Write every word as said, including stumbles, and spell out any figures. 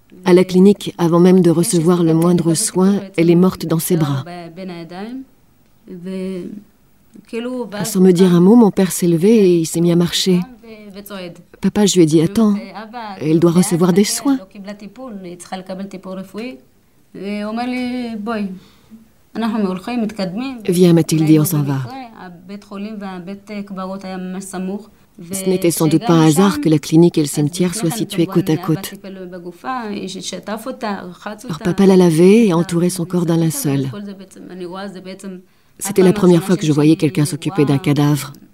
À la clinique, avant même de recevoir le moindre soin, elle est morte dans ses bras. Sans me dire un mot, mon père s'est levé et il s'est mis à marcher. Papa, je lui ai dit, attends, elle doit recevoir des soins. Viens, m'a-t-il dit, on s'en va. Ce n'était sans doute pas un hasard que la clinique et le cimetière soient situés côte à côte. Alors papa l'a lavé et a entouré son corps d'un linceul. C'était la première fois que je voyais quelqu'un s'occuper d'un cadavre.